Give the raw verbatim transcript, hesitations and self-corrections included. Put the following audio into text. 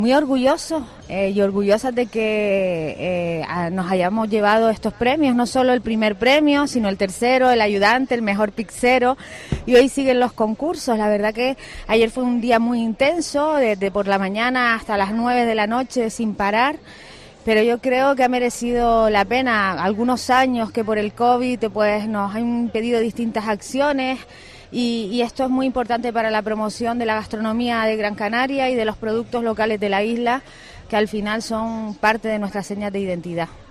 Muy orgullosos eh, y orgullosas de que eh, a, nos hayamos llevado estos premios, no solo el primer premio, sino el tercero, el ayudante, el mejor pizzero, y hoy siguen los concursos. La verdad que ayer fue un día muy intenso, desde por la mañana hasta las nueve de la noche sin parar, pero yo creo que ha merecido la pena algunos años que por el COVID pues nos han impedido distintas acciones. Y, y esto es muy importante para la promoción de la gastronomía de Gran Canaria y de los productos locales de la isla, que al final son parte de nuestras señas de identidad.